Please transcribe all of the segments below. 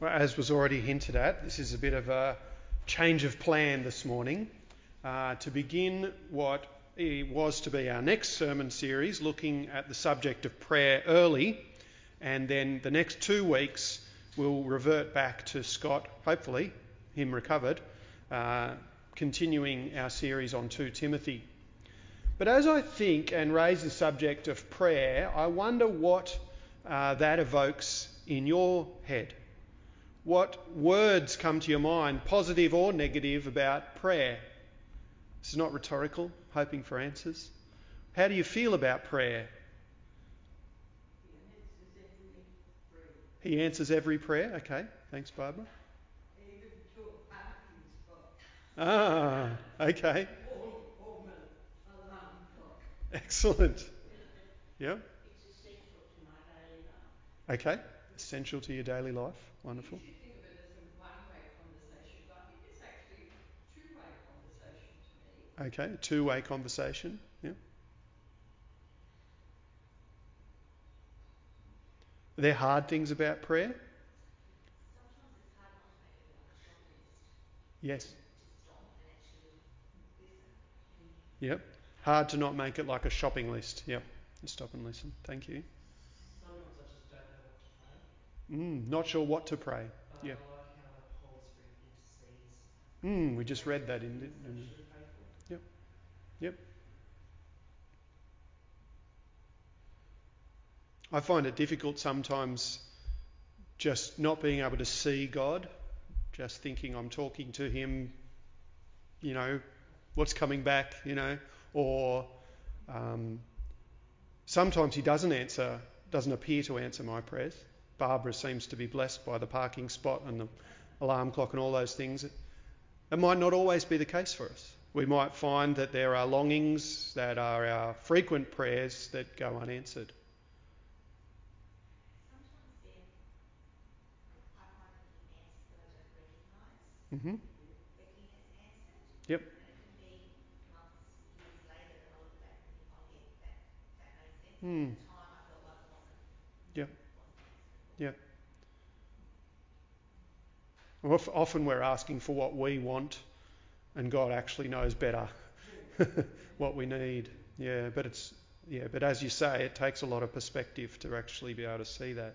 Well, as was already hinted at, this is a bit of a change of plan this morning to begin what was to be our next sermon series, looking at the subject of prayer early, and then the next 2 weeks we'll revert back to Scott, hopefully, him recovered, continuing our series on 2 Timothy. But as I think and raise the subject of prayer, I wonder what that evokes in your head. What words come to your mind, positive or negative, about prayer? This is not rhetorical, hoping for answers. How do you feel about prayer? He answers every prayer. Okay, thanks, Barbara. Even to a parking spot. Ah, okay. Or my alarm clock. Excellent. Yep. It's essential to my daily life. Okay, essential to your daily life. Wonderful. You should think of it as a one-way conversation, but I think it's actually a two-way conversation to me. Okay, a two-way conversation. Yep. Are there hard things about prayer? Sometimes it's hard not to make it like a shopping list. Yes. To stop and actually listen. Yep. Hard to not make it like a shopping list. Yep. Stop and listen. Thank you. Sometimes I just don't know what to pray. Not sure what to pray. But Yeah. I like how the Holy Spirit intercedes. We just read that in. That should pray for. Yep. Yep. I find it difficult sometimes just not being able to see God, just thinking I'm talking to him, what's coming back, or sometimes he doesn't appear to answer my prayers. Barbara seems to be blessed by the parking spot and the alarm clock and all those things. It might not always be the case for us. We might find that there are longings that are our frequent prayers that go unanswered. Sometimes then I find that he answers that I don't recognise that he has answered. Yep. And it can be months, years later that I look back and think, oh yeah, that made sense. At the time I felt like it wasn't Yep. answered. Yep. Often we're asking for what we want, and God actually knows better what we need. But as you say, it takes a lot of perspective to actually be able to see that.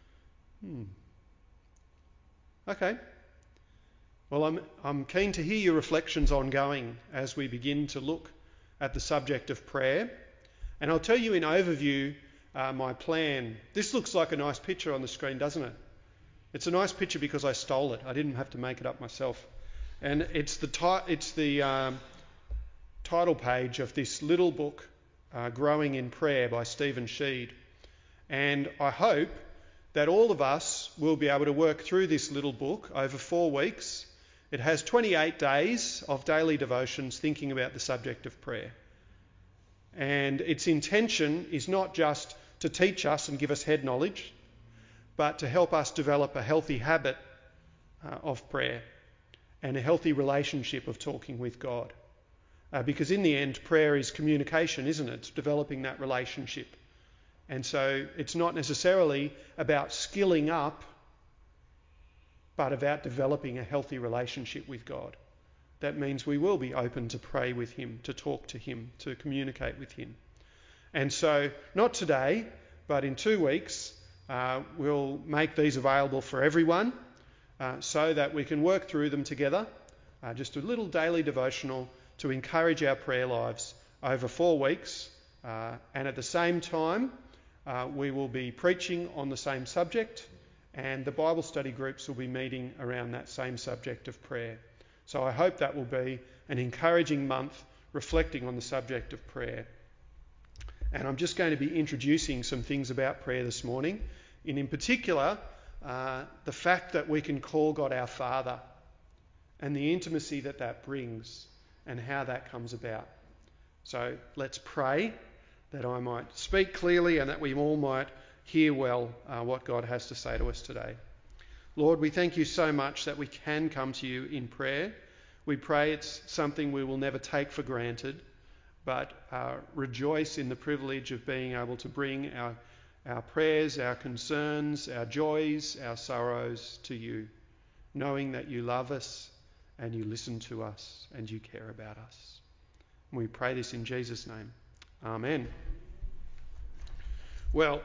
Okay. Well, I'm keen to hear your reflections ongoing as we begin to look at the subject of prayer. And I'll tell you in overview my plan. This looks like a nice picture on the screen, doesn't it? It's a nice picture because I stole it. I didn't have to make it up myself. And it's the title page of this little book, Growing in Prayer by Stephen Sheed. And I hope that all of us will be able to work through this little book over 4 weeks. It has 28 days of daily devotions thinking about the subject of prayer. And its intention is not just to teach us and give us head knowledge, but to help us develop a healthy habit of prayer and a healthy relationship of talking with God. Because in the end, prayer is communication, isn't it? It's developing that relationship. And so it's not necessarily about skilling up, but about developing a healthy relationship with God. That means we will be open to pray with him, to talk to him, to communicate with him. And so, not today, but in 2 weeks, we'll make these available for everyone so that we can work through them together. Just a little daily devotional to encourage our prayer lives over 4 weeks. And at the same time, we will be preaching on the same subject, and the Bible study groups will be meeting around that same subject of prayer. So I hope that will be an encouraging month reflecting on the subject of prayer. And I'm just going to be introducing some things about prayer this morning, and in particular, the fact that we can call God our Father and the intimacy that that brings and how that comes about. So let's pray that I might speak clearly and that we all might hear well what God has to say to us today. Lord, we thank you so much that we can come to you in prayer. We pray it's something we will never take for granted, but rejoice in the privilege of being able to bring our prayers, our concerns, our joys, our sorrows to you, knowing that you love us and you listen to us and you care about us. And we pray this in Jesus' name. Amen. Well,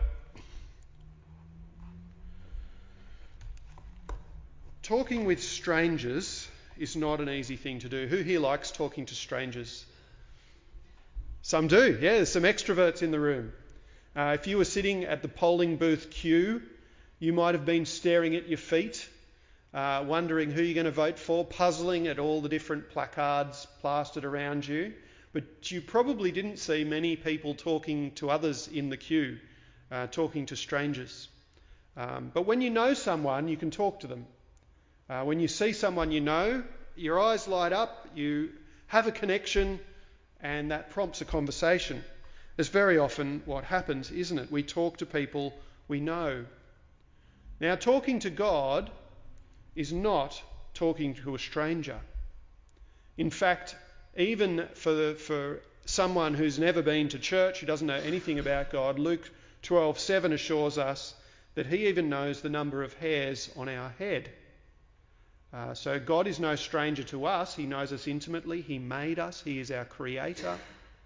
talking with strangers is not an easy thing to do. Who here likes talking to strangers? Some do, yeah. There's some extroverts in the room. If you were sitting at the polling booth queue, you might have been staring at your feet, wondering who you're going to vote for, puzzling at all the different placards plastered around you. But you probably didn't see many people talking to others in the queue, talking to strangers. But when you know someone, you can talk to them. When you see someone you know, your eyes light up, you have a connection, and that prompts a conversation. It's very often what happens, isn't it? We talk to people we know. Now, talking to God is not talking to a stranger. In fact, even for someone who's never been to church, who doesn't know anything about God, Luke 12:7 assures us that he even knows the number of hairs on our head. So God is no stranger to us. He knows us intimately. He made us. He is our creator.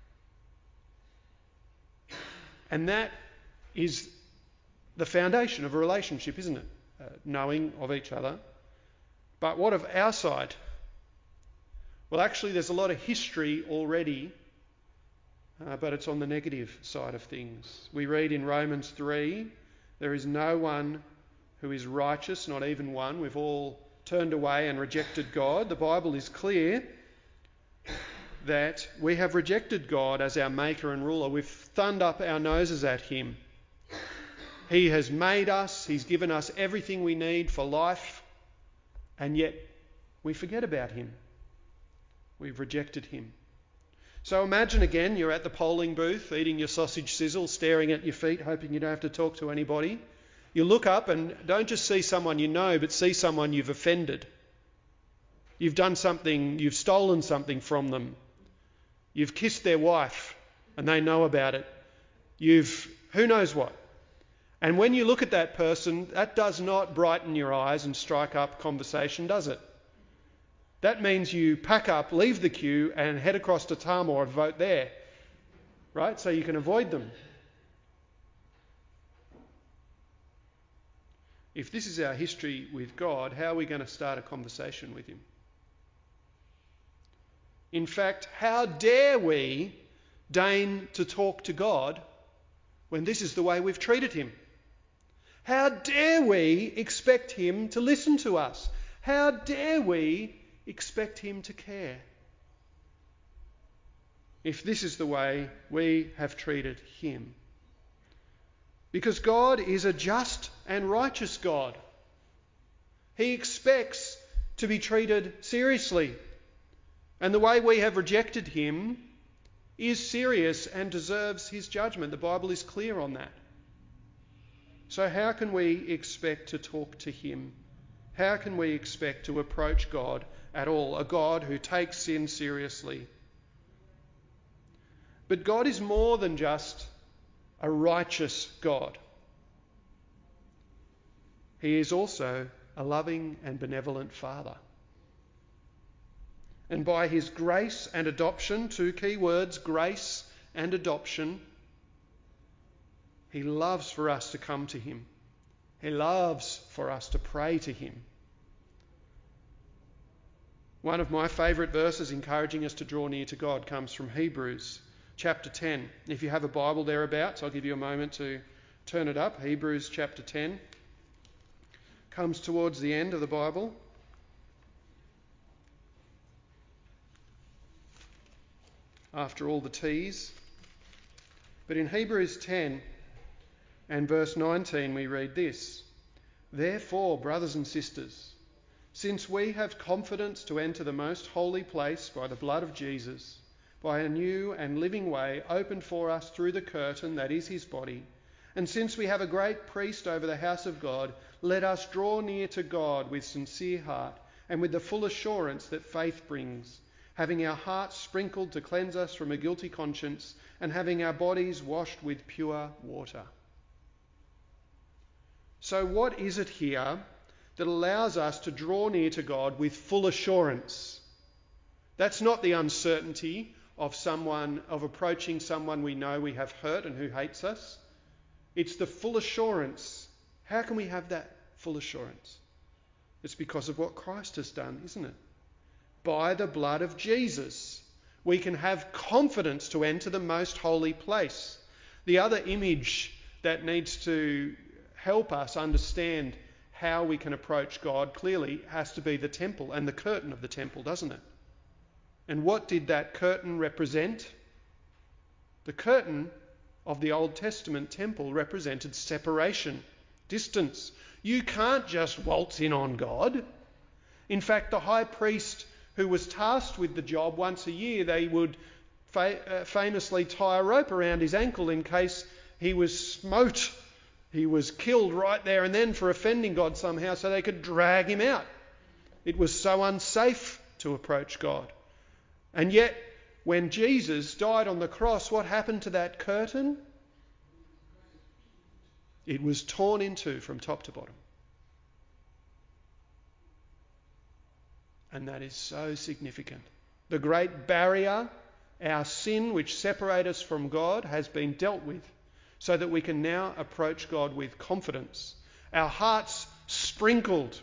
And that is the foundation of a relationship, isn't it? Knowing of each other. But what of our side? Well, actually, there's a lot of history already, but it's on the negative side of things. We read in Romans 3, there is no one who is righteous, not even one. We've all turned away and rejected God. The Bible is clear that we have rejected God as our maker and ruler. We've thumbed up our noses at him. He has made us. He's given us everything we need for life, and yet we forget about him. We've rejected him. So imagine again, you're at the polling booth, eating your sausage sizzle, staring at your feet, hoping you don't have to talk to anybody. You look up and don't just see someone you know, but see someone you've offended. You've done something, you've stolen something from them. You've kissed their wife and they know about it. Who knows what. And when you look at that person, that does not brighten your eyes and strike up conversation, does it? That means you pack up, leave the queue and head across to Tamor and vote there, right? So you can avoid them. If this is our history with God, how are we going to start a conversation with him? In fact, how dare we deign to talk to God when this is the way we've treated him? How dare we expect him to listen to us? How dare we expect him to care if this is the way we have treated him? Because God is a just and righteous God. He expects to be treated seriously. And the way we have rejected him is serious and deserves his judgment. The Bible is clear on that. So how can we expect to talk to him? How can we expect to approach God at all? A God who takes sin seriously. But God is more than just a righteous God. He is also a loving and benevolent Father. And by his grace and adoption, two key words, grace and adoption, he loves for us to come to him. He loves for us to pray to him. One of my favourite verses encouraging us to draw near to God comes from Hebrews chapter 10. If you have a Bible thereabouts, I'll give you a moment to turn it up. Hebrews chapter 10 comes towards the end of the Bible. After all the T's. But in Hebrews 10 and verse 19 we read this: Therefore, brothers and sisters, since we have confidence to enter the most holy place by the blood of Jesus, by a new and living way opened for us through the curtain that is his body, and since we have a great priest over the house of God, let us draw near to God with sincere heart and with the full assurance that faith brings, having our hearts sprinkled to cleanse us from a guilty conscience and having our bodies washed with pure water. So what is it here that allows us to draw near to God with full assurance? That's not the uncertainty of approaching someone we know we have hurt and who hates us. It's the full assurance. How can we have that full assurance? It's because of what Christ has done, isn't it? By the blood of Jesus, we can have confidence to enter the most holy place. The other image that needs to help us understand how we can approach God clearly has to be the temple and the curtain of the temple, doesn't it? And what did that curtain represent? The curtain of the Old Testament temple represented separation, distance. You can't just waltz in on God. In fact, the high priest who was tasked with the job once a year, they would famously tie a rope around his ankle in case he was smote. He was killed right there and then for offending God somehow, so they could drag him out. It was so unsafe to approach God. And yet, when Jesus died on the cross, what happened to that curtain? It was torn in two from top to bottom. And that is so significant. The great barrier, our sin which separates us from God, has been dealt with so that we can now approach God with confidence. Our hearts sprinkled,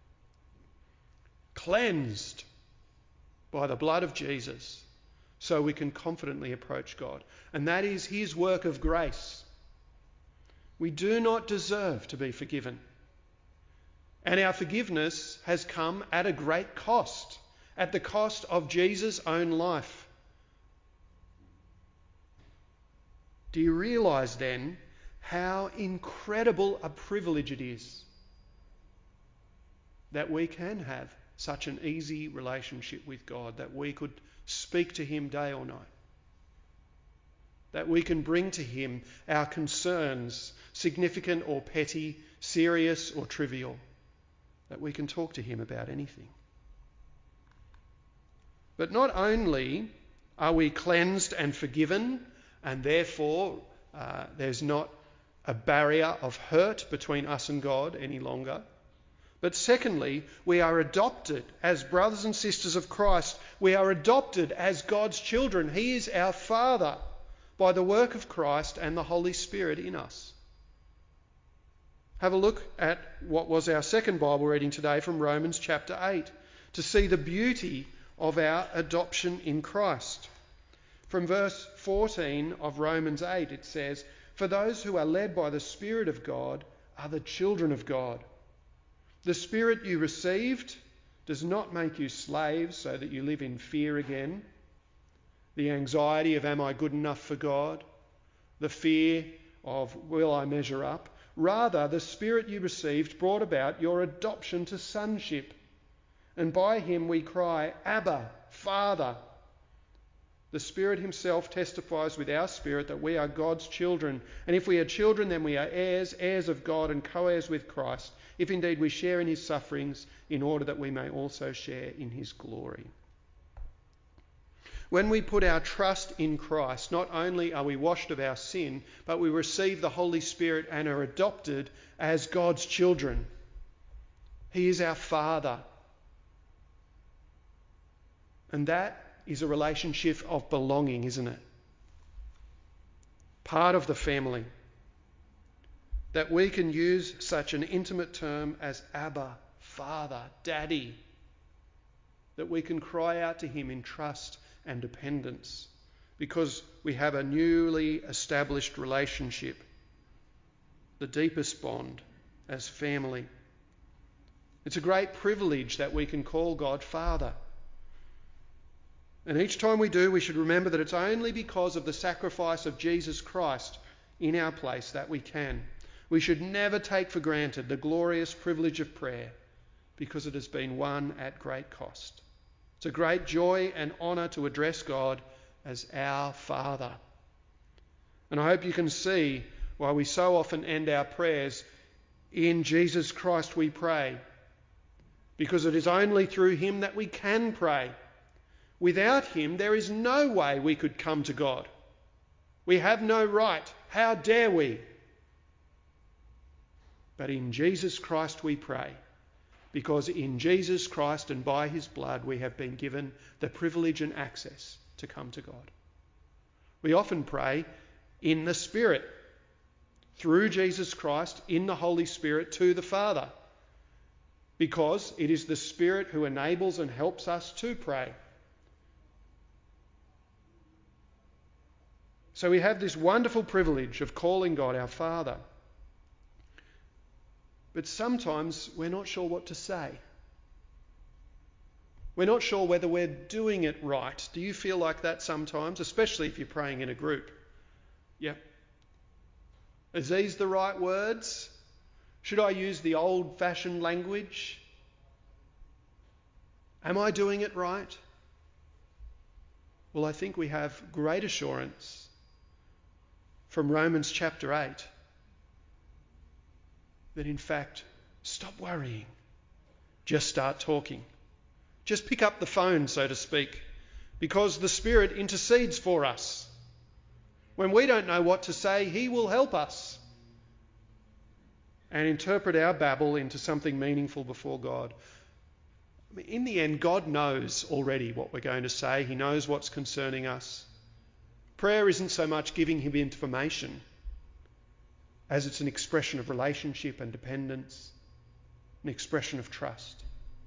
cleansed by the blood of Jesus, so we can confidently approach God. And that is his work of grace. We do not deserve to be forgiven. And our forgiveness has come at a great cost, at the cost of Jesus' own life. Do you realise then how incredible a privilege it is that we can have such an easy relationship with God, that we could speak to him day or night, that we can bring to him our concerns, significant or petty, serious or trivial, that we can talk to him about anything. But not only are we cleansed and forgiven, and therefore there's not a barrier of hurt between us and God any longer, but secondly, we are adopted as brothers and sisters of Christ. We are adopted as God's children. He is our Father by the work of Christ and the Holy Spirit in us. Have a look at what was our second Bible reading today from Romans chapter 8 to see the beauty of our adoption in Christ. From verse 14 of Romans 8 it says, "For those who are led by the Spirit of God are the children of God. The Spirit you received does not make you slaves so that you live in fear again. The anxiety of am I good enough for God? The fear of will I measure up? Rather, the Spirit you received brought about your adoption to sonship. And by him we cry, Abba, Father. The Spirit himself testifies with our spirit that we are God's children. And if we are children, then we are heirs, heirs of God and co-heirs with Christ, if indeed we share in his sufferings, in order that we may also share in his glory." When we put our trust in Christ, not only are we washed of our sin, but we receive the Holy Spirit and are adopted as God's children. He is our Father. And that is a relationship of belonging, isn't it? Part of the family. That we can use such an intimate term as Abba, Father, Daddy. That we can cry out to him in trust and dependence because we have a newly established relationship, the deepest bond as family. It's a great privilege that we can call God Father. And each time we do, we should remember that it's only because of the sacrifice of Jesus Christ in our place that we can. We should never take for granted the glorious privilege of prayer because it has been won at great cost. It's a great joy and honour to address God as our Father. And I hope you can see why we so often end our prayers, "In Jesus Christ we pray," because it is only through him that we can pray. Without him, there is no way we could come to God. We have no right. How dare we? But in Jesus Christ we pray, because in Jesus Christ and by his blood we have been given the privilege and access to come to God. We often pray in the Spirit, through Jesus Christ, in the Holy Spirit, to the Father, because it is the Spirit who enables and helps us to pray. So we have this wonderful privilege of calling God our Father. But sometimes we're not sure what to say. We're not sure whether we're doing it right. Do you feel like that sometimes, especially if you're praying in a group? Yep. Is these the right words? Should I use the old-fashioned language? Am I doing it right? Well, I think we have great assurance from Romans chapter 8 that in fact, stop worrying. Just start talking. Just pick up the phone, so to speak, because the Spirit intercedes for us. When we don't know what to say, he will help us and interpret our babble into something meaningful before God. I mean, in the end, God knows already what we're going to say. He knows what's concerning us. Prayer isn't so much giving him information as it's an expression of relationship and dependence, an expression of trust.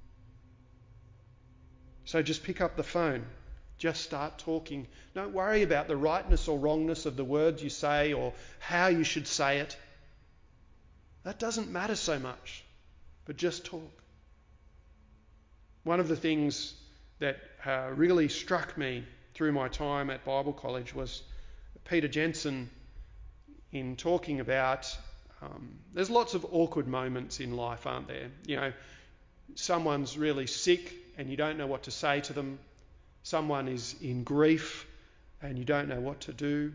So just pick up the phone. Just start talking. Don't worry about the rightness or wrongness of the words you say or how you should say it. That doesn't matter so much, but just talk. One of the things that really struck me through my time at Bible college was Peter Jensen in talking about, there's lots of awkward moments in life, aren't there? You know, someone's really sick and you don't know what to say to them. Someone is in grief and you don't know what to do.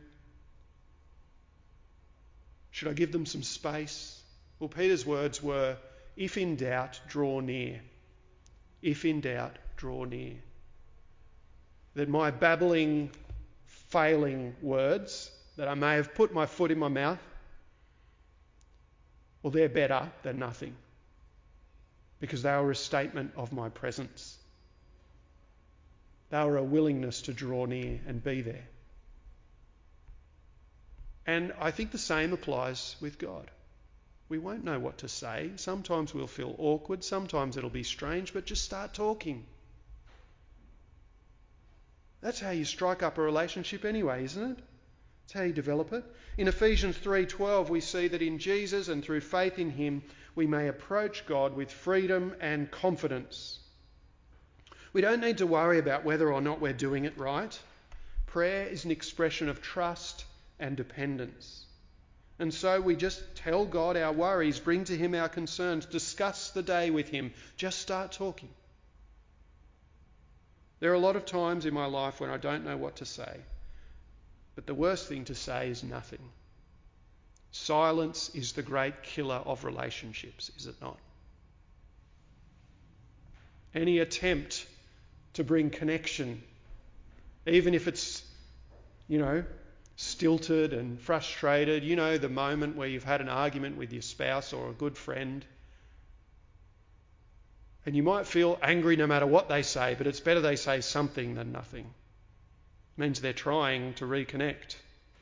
Should I give them some space? Well, Peter's words were, if in doubt, draw near. If in doubt, draw near. That my babbling, failing words, that I may have put my foot in my mouth, well, they're better than nothing, because they were a statement of my presence. They were a willingness to draw near and be there. And I think the same applies with God. We won't know what to say. Sometimes we'll feel awkward. Sometimes it'll be strange, but just start talking. That's how you strike up a relationship anyway, isn't it? That's how you develop it. In Ephesians 3:12, we see that in Jesus and through faith in him, we may approach God with freedom and confidence. We don't need to worry about whether or not we're doing it right. Prayer is an expression of trust and dependence. And so we just tell God our worries, bring to him our concerns, discuss the day with him. Just start talking. There are a lot of times in my life when I don't know what to say. But the worst thing to say is nothing. Silence is the great killer of relationships, is it not? Any attempt to bring connection, even if it's, stilted and frustrated, the moment where you've had an argument with your spouse or a good friend, and you might feel angry no matter what they say, but it's better they say something than nothing. It means they're trying to reconnect.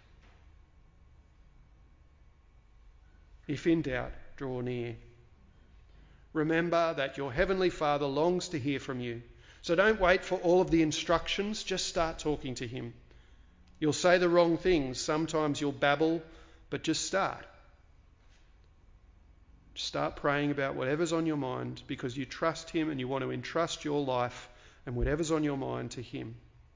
If in doubt, draw near. Remember that your Heavenly Father longs to hear from you. So don't wait for all of the instructions, just start talking to him. You'll say the wrong things, sometimes you'll babble, but just start. Start praying about whatever's on your mind because you trust him and you want to entrust your life and whatever's on your mind to him.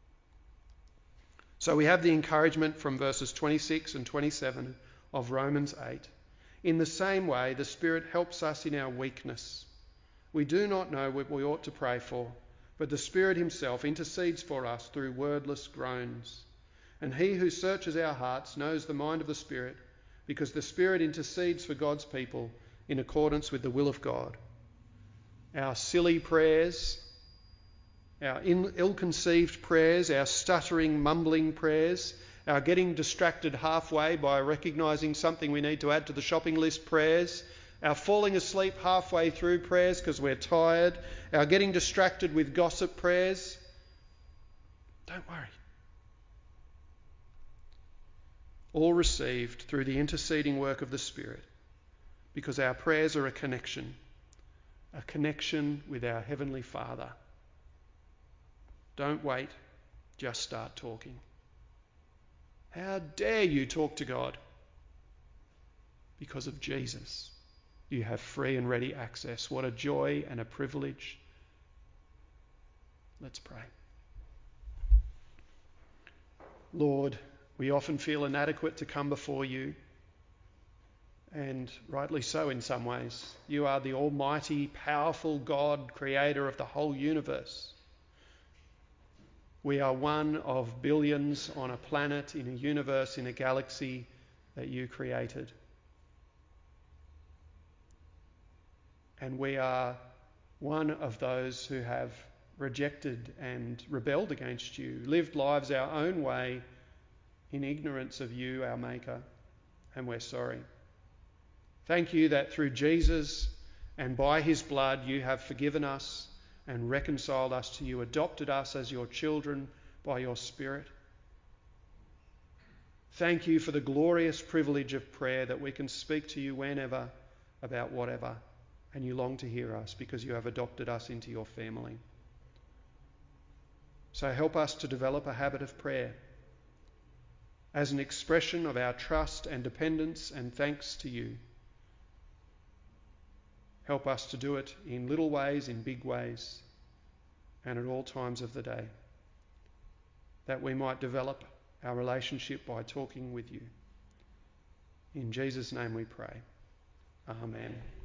So we have the encouragement from verses 26 and 27 of Romans 8. In the same way, the Spirit helps us in our weakness. We do not know what we ought to pray for, but the Spirit himself intercedes for us through wordless groans. And he who searches our hearts knows the mind of the Spirit, because the Spirit intercedes for God's people in accordance with the will of God. Our silly prayers, our ill-conceived prayers, our stuttering, mumbling prayers, our getting distracted halfway by recognising something we need to add to the shopping list prayers, our falling asleep halfway through prayers because we're tired, our getting distracted with gossip prayers. Don't worry. All received through the interceding work of the Spirit, because our prayers are a connection with our Heavenly Father. Don't wait, just start talking. How dare you talk to God? Because of Jesus, you have free and ready access. What a joy and a privilege. Let's pray. Lord, we often feel inadequate to come before you, and rightly so in some ways. You are the almighty, powerful God, creator of the whole universe. We are one of billions on a planet, in a universe, in a galaxy that you created. And we are one of those who have rejected and rebelled against you, lived lives our own way in ignorance of you, our Maker, and we're sorry. Thank you that through Jesus and by his blood you have forgiven us and reconciled us to you, adopted us as your children by your Spirit. Thank you for the glorious privilege of prayer, that we can speak to you whenever about whatever, and you long to hear us because you have adopted us into your family. So help us to develop a habit of prayer as an expression of our trust and dependence and thanks to you. Help us to do it in little ways, in big ways, and at all times of the day, that we might develop our relationship by talking with you. In Jesus' name we pray. Amen.